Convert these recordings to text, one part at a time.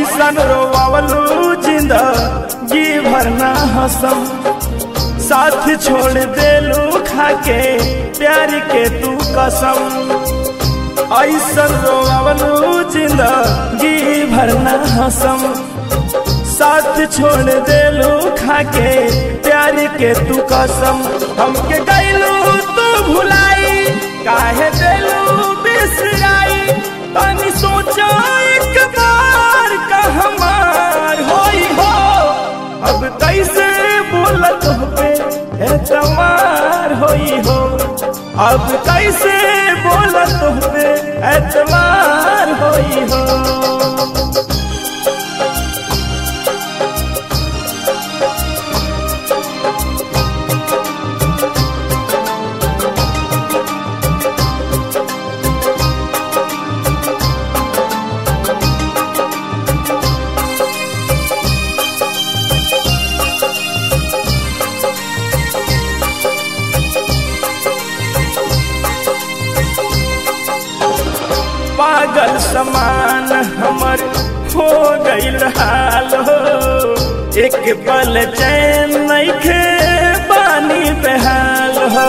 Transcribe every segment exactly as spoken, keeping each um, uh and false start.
ऐसन रोवावलू जिंदगी भरना हसम, साथ छोड़ देलू खाके प्यार के तू कसम। ऐसन रोवावलू जिंदगी भरना हसम, साथ छोड़ देलू खाके प्यार के तू कसम। हमके गैलू तू भुलाई, काहे देलू बिसराई, तनी सोचा एक बार का हमार होई हो। अब कैसे बोलत पे एतवार होई हो, अब कैसे बोलत पे एतवार होई हो। पागल समान हमर हो गईल हाल हो, एक पल चैन नइखे पानी बेहाल हो।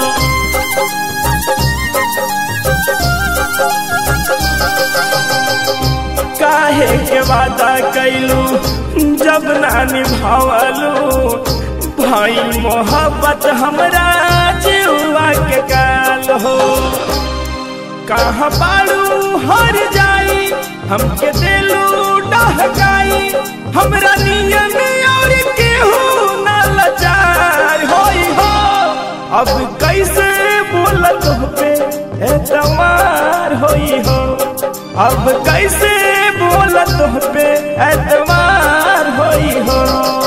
काहे के वादा कैलू जब ना निभावलू, भाई मोहब्बत हमरा जीवा के काल हो। कहाँ बाड़ू हर जाई, हमके दिलू डहकाई, हमरा नियन और केहू ना लाचार होई हो। अब कैसे बोलत पे एतवार होई हो, अब कैसे बोलत पे एतवार होई हो।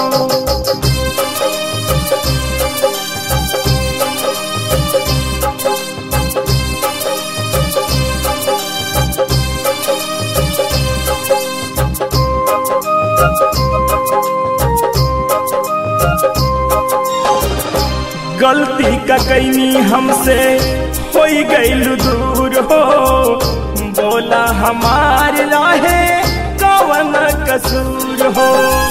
गलती का कैनी हमसे होई गईल दूर हो, बोला हमार रहे कवन कसूर हो।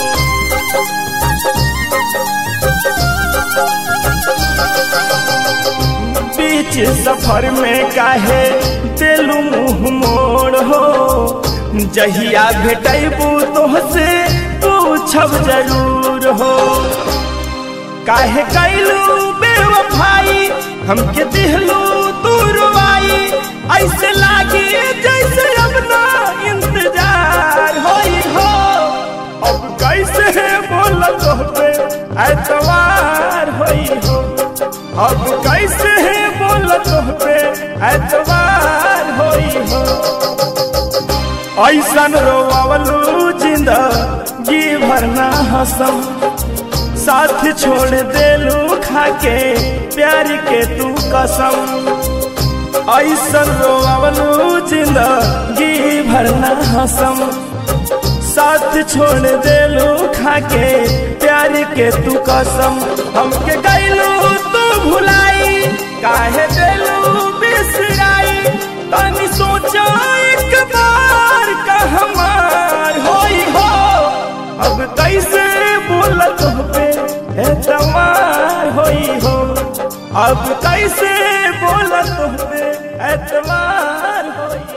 बीच सफर में काहे दिलू मुँह मोड़ हो, जहिया भेटैबू तोहसे पूछब जरूर हो। काहे कैलू बेवफाई, हमके दिहलू दूरवाई, ऐसे लागे जैसे अब ना इंतजार होई हो। अब कैसे बोलत पे एतवार होई हो, अब कैसे बोलत पे एतवार होई हो। ऐसन रोवावलू जिंदगी भरना हसम, साथ छोड़ देलू खाके प्यार के तू कसम। ऐसन रोवावलू जिंदगी भरना हसम, साथ छोड़ देलू खाके प्यार के तू कसम। हमके गैलू तू भुलाई, काहे देलू बिसराई, तनी सोचा एक बार का हमार होई हो। अब कैसे बोलत पे एतवार होई हो, अब कैसे बोलत पे एतवार होई।